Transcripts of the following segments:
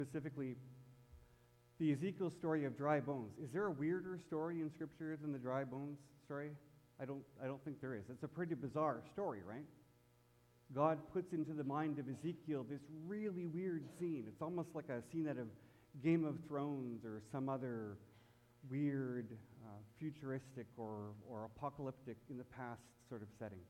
Specifically, the Ezekiel story of dry bones. Is there a weirder story in Scripture than the dry bones story? I don't think there is. It's a pretty bizarre story, right? God puts into the mind of Ezekiel this really weird scene. It's almost like a scene out of Game of Thrones or some other weird, futuristic or apocalyptic in the past sort of setting.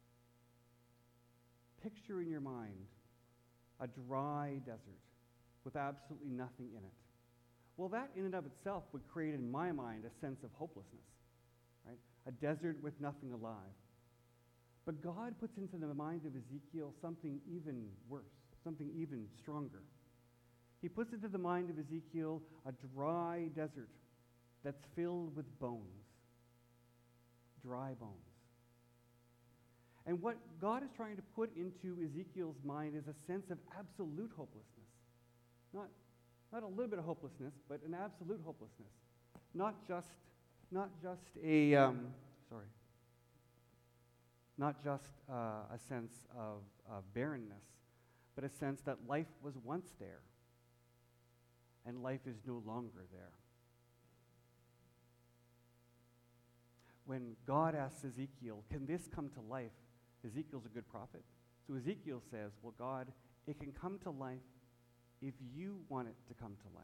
Picture in your mind a dry desert with absolutely nothing in it. Well, that in and of itself would create in my mind a sense of hopelessness, right? A desert with nothing alive. But God puts into the mind of Ezekiel something even worse, something even stronger. He puts into the mind of Ezekiel a dry desert that's filled with bones, dry bones. And what God is trying to put into Ezekiel's mind is a sense of absolute hopelessness. Not a little bit of hopelessness, but an absolute hopelessness. Not just a sense of barrenness, but a sense that life was once there, and life is no longer there. When God asks Ezekiel, can this come to life? Ezekiel's a good prophet. So Ezekiel says, well, God, it can come to life if you want it to come to life.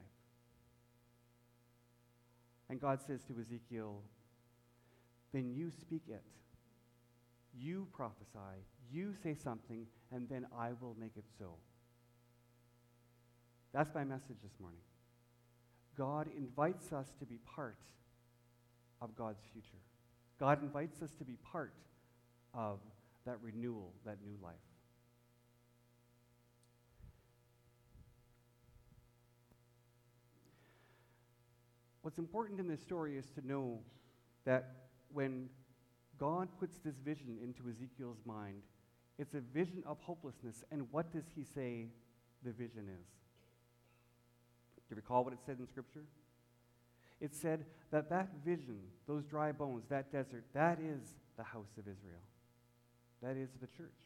And God says to Ezekiel, then you speak it. You prophesy. You say something, and then I will make it so. That's my message this morning. God invites us to be part of God's future. God invites us to be part of that renewal, that new life. What's important in this story is to know that when God puts this vision into Ezekiel's mind, it's a vision of hopelessness. And what does he say the vision is? Do you recall what it said in Scripture? It said that that vision, those dry bones, that desert, that is the house of Israel. That is the church.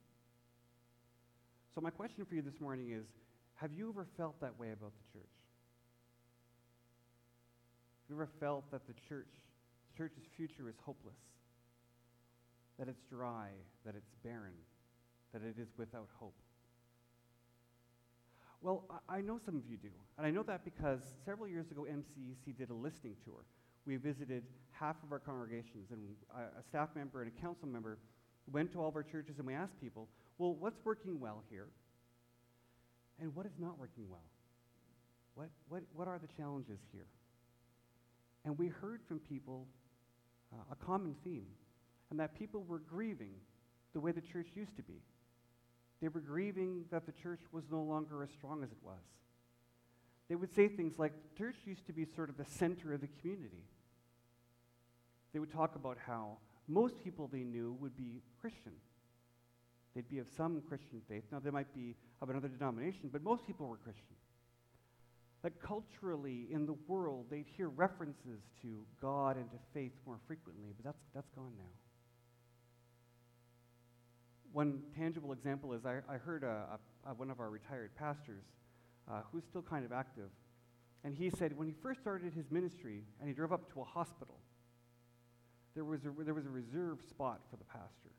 So my question for you this morning is, have you ever felt that way about the church? Have you ever felt that the church's future is hopeless? That it's dry, that it's barren, that it is without hope? Well, I know some of you do. And I know that because several years ago, MCEC did a listening tour. We visited half of our congregations, and a staff member and a council member went to all of our churches, and we asked people, well, what's working well here? And what is not working well? What are the challenges here? And we heard from people a common theme, and that people were grieving the way the church used to be. They were grieving that the church was no longer as strong as it was. They would say things like, the church used to be sort of the center of the community. They would talk about how most people they knew would be Christian. They'd be of some Christian faith. Now, they might be of another denomination, but most people were Christian. That culturally in the world, they'd hear references to God and to faith more frequently, but that's gone now. One tangible example is I heard one of our retired pastors who's still kind of active, and he said when he first started his ministry and he drove up to a hospital, there was a reserved spot for the pastor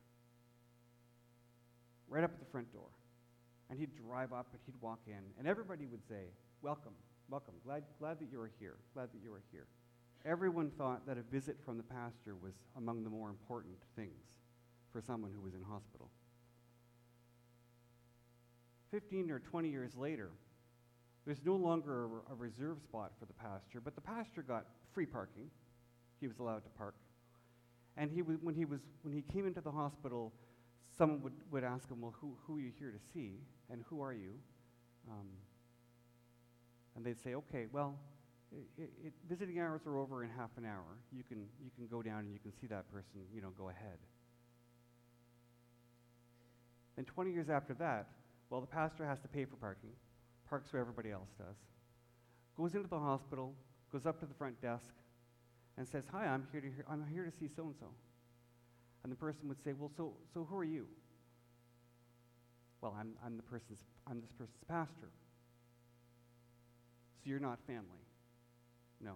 right up at the front door. And he'd drive up and he'd walk in, and everybody would say, welcome, welcome, glad that you are here, glad that you are here. Everyone thought that a visit from the pastor was among the more important things for someone who was in hospital. 15 or 20 years later, there's no longer a reserve spot for the pastor, but the pastor got free parking. He was allowed to park. And when he came into the hospital, someone would ask him, well, who are you here to see, and who are you? And they'd say, okay, well, visiting hours are over in half an hour. You can go down and you can see that person, go ahead. Then 20 years after that, well, the pastor has to pay for parking, parks where everybody else does, goes into the hospital, goes up to the front desk, and says, hi, I'm here to see so-and-so. And the person would say, well, so who are you? Well, I'm this person's pastor. so you're not family. No.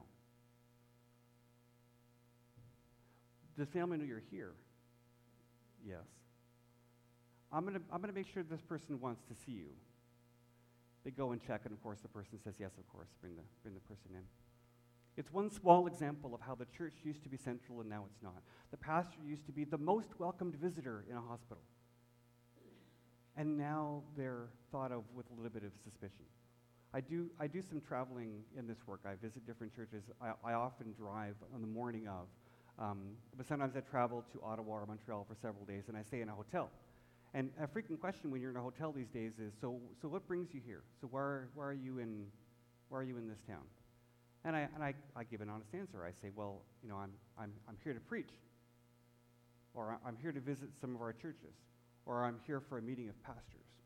Does family know you're here? Yes. I'm gonna make sure this person wants to see you. They go and check, and of course the person says yes, of course, bring the person in. It's one small example of how the church used to be central and now it's not. The pastor used to be the most welcomed visitor in a hospital. And now they're thought of with a little bit of suspicion. I do some traveling in this work. I visit different churches. I often drive on the morning of, but sometimes I travel to Ottawa or Montreal for several days, and I stay in a hotel. And a frequent question when you're in a hotel these days is, so what brings you here? So why are you in this town? And I give an honest answer. I say, well, I'm here to preach, or I'm here to visit some of our churches, or I'm here for a meeting of pastors.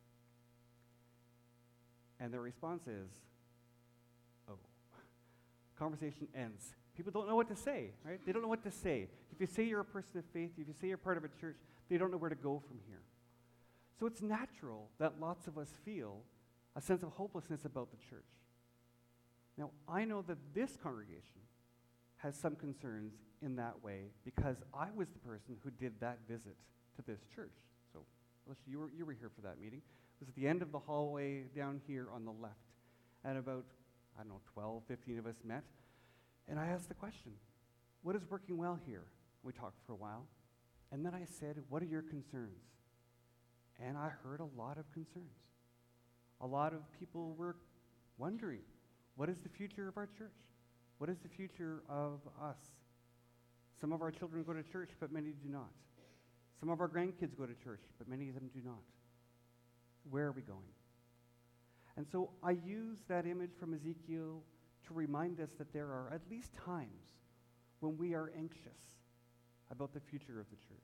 And their response is, oh. Conversation ends. People don't know what to say, right? They don't know what to say. If you say you're a person of faith, if you say you're part of a church, they don't know where to go from here. So it's natural that lots of us feel a sense of hopelessness about the church. Now, I know that this congregation has some concerns in that way because I was the person who did that visit to this church. So, Alicia, you were here for that meeting. It was at the end of the hallway down here on the left. And about, 12, 15 of us met. And I asked the question, what is working well here? We talked for a while. And then I said, what are your concerns? And I heard a lot of concerns. A lot of people were wondering, what is the future of our church? What is the future of us? Some of our children go to church, but many do not. Some of our grandkids go to church, but many of them do not. Where are we going? And so I use that image from Ezekiel to remind us that there are at least times when we are anxious about the future of the church.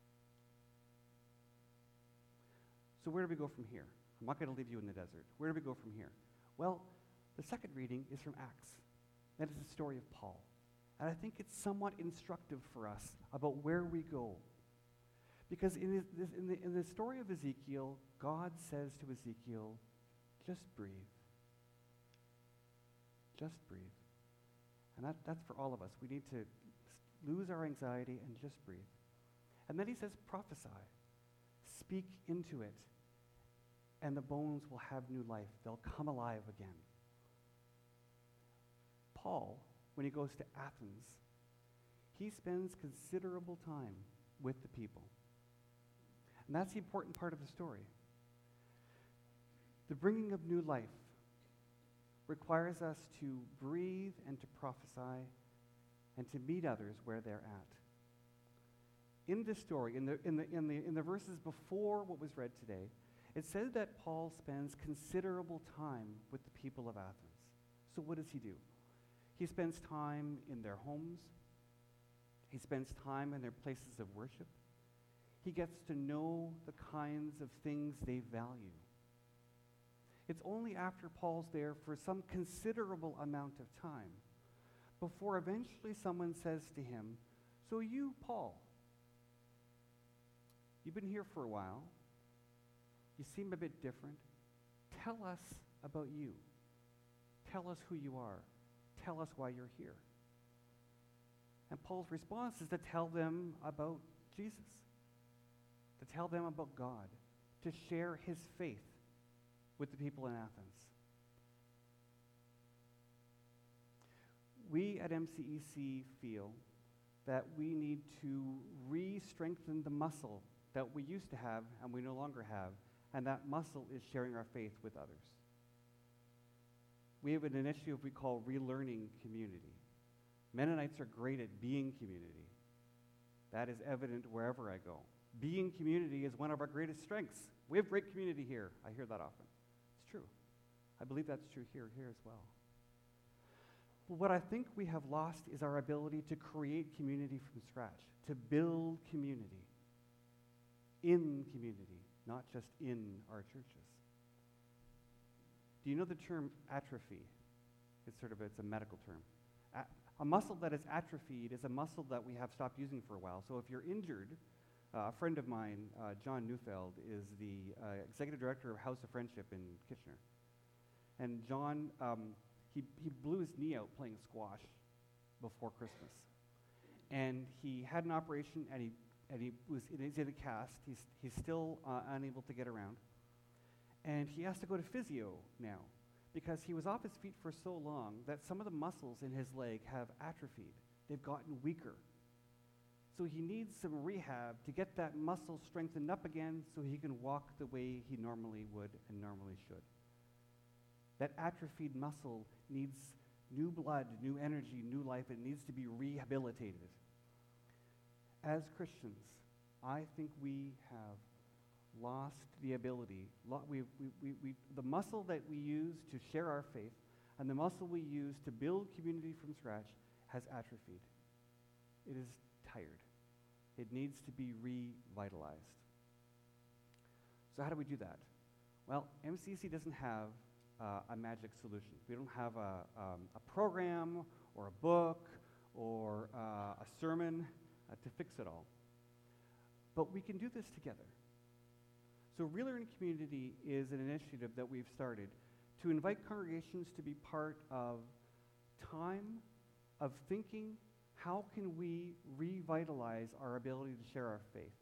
So where do we go from here? I'm not going to leave you in the desert. Where do we go from here? Well, the second reading is from Acts. That is the story of Paul. And I think it's somewhat instructive for us about where we go. Because in the story of Ezekiel, God says to Ezekiel, just breathe. Just breathe. And that's for all of us. We need to lose our anxiety and just breathe. And then he says, prophesy. Speak into it. And the bones will have new life. They'll come alive again. Paul, when he goes to Athens, he spends considerable time with the people. And that's the important part of the story. The bringing of new life requires us to breathe and to prophesy and to meet others where they're at. In this story, in the verses before what was read today, it says that Paul spends considerable time with the people of Athens. So what does he do? He spends time in their homes. He spends time in their places of worship. He gets to know the kinds of things they value. It's only after Paul's there for some considerable amount of time before eventually someone says to him, so you, Paul, you've been here for a while. You seem a bit different. Tell us about you. Tell us who you are. Tell us why you're here. And Paul's response is to tell them about Jesus, to tell them about God, to share his faith with the people in Athens. We at MCEC feel that we need to re-strengthen the muscle that we used to have and we no longer have, and that muscle is sharing our faith with others. We have an initiative we call Relearning Community. Mennonites are great at being community. That is evident wherever I go. Being community is one of our greatest strengths. We have great community here. I hear that often. It's true. I believe that's true here as well. But what I think we have lost is our ability to create community from scratch, to build community in community, not just in our churches. Do you know the term atrophy? It's a medical term. A muscle that is atrophied is a muscle that we have stopped using for a while. So if you're injured, a friend of mine, John Neufeld, is the executive director of House of Friendship in Kitchener. And John, he blew his knee out playing squash before Christmas. And he had an operation, and he's in a cast. He's still unable to get around. And he has to go to physio now because he was off his feet for so long that some of the muscles in his leg have atrophied. They've gotten weaker. So he needs some rehab to get that muscle strengthened up again so he can walk the way he normally would and normally should. That atrophied muscle needs new blood, new energy, new life. It needs to be rehabilitated. As Christians, I think we have lost the ability, the muscle that we use to share our faith and the muscle we use to build community from scratch has atrophied. It is tired. It needs to be revitalized. So how do we do that? Well, MCC doesn't have a magic solution. We don't have a program or a book or a sermon to fix it all. But we can do this together. So Real Learning Community is an initiative that we've started to invite congregations to be part of time of thinking, how can we revitalize our ability to share our faith,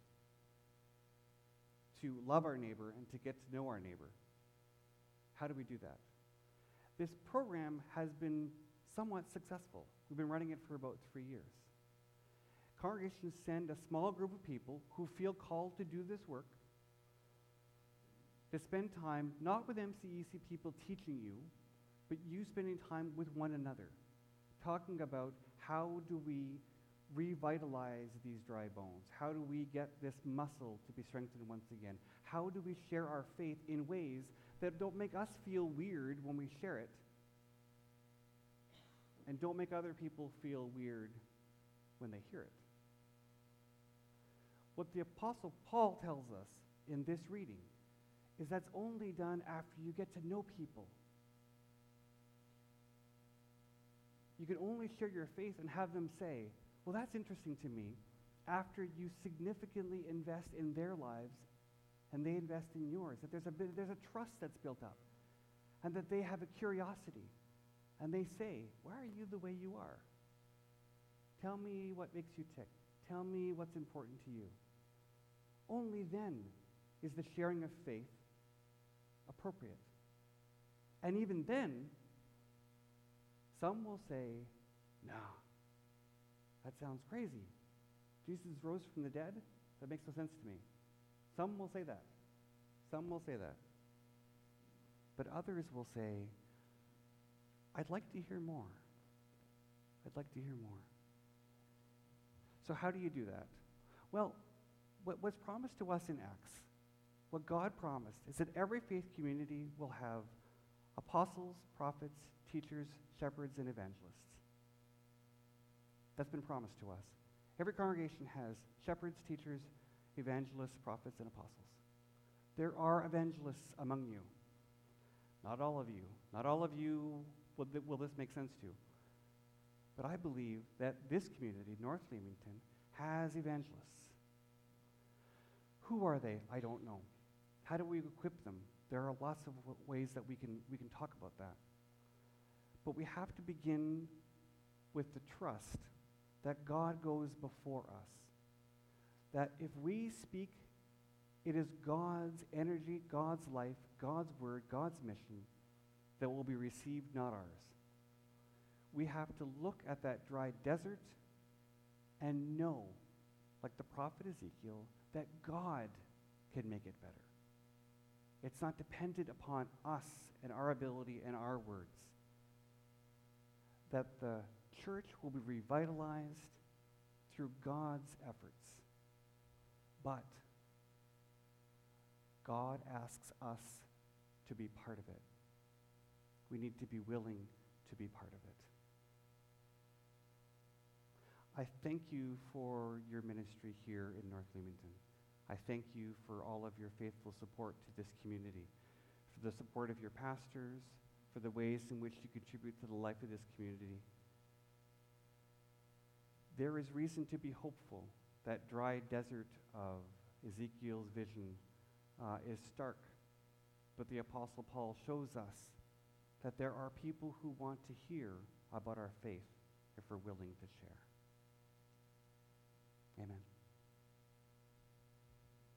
to love our neighbor, and to get to know our neighbor? How do we do that? This program has been somewhat successful. We've been running it for about 3 years. Congregations send a small group of people who feel called to do this work to spend time not with MCEC people teaching you, but you spending time with one another, talking about how do we revitalize these dry bones? How do we get this muscle to be strengthened once again? How do we share our faith in ways that don't make us feel weird when we share it, and don't make other people feel weird when they hear it? What the Apostle Paul tells us in this reading is that's only done after you get to know people. You can only share your faith and have them say, well, that's interesting to me, after you significantly invest in their lives and they invest in yours. That there's a trust that's built up, and that they have a curiosity. And they say, why are you the way you are? Tell me what makes you tick. Tell me what's important to you. Only then is the sharing of faith appropriate. And even then, some will say, no, that sounds crazy. Jesus rose from the dead? That makes no sense to me. Some will say that. Some will say that. But others will say, I'd like to hear more. I'd like to hear more. So how do you do that? Well, what's promised to us in Acts, what God promised, is that every faith community will have apostles, prophets, teachers, shepherds, and evangelists. That's been promised to us. Every congregation has shepherds, teachers, evangelists, prophets, and apostles. There are evangelists among you. Not all of you. Not all of you will this make sense to. But I believe that this community, North Leamington, has evangelists. Who are they? I don't know. How do we equip them? There are lots of ways that we can talk about that. But we have to begin with the trust that God goes before us. That if we speak, it is God's energy, God's life, God's word, God's mission that will be received, not ours. We have to look at that dry desert and know, like the prophet Ezekiel, that God can make it better. It's not dependent upon us and our ability and our words. That the church will be revitalized through God's efforts. But God asks us to be part of it. We need to be willing to be part of it. I thank you for your ministry here in North Leamington. I thank you for all of your faithful support to this community, for the support of your pastors, for the ways in which you contribute to the life of this community. There is reason to be hopeful. That dry desert of Ezekiel's vision is stark, but the Apostle Paul shows us that there are people who want to hear about our faith if we're willing to share.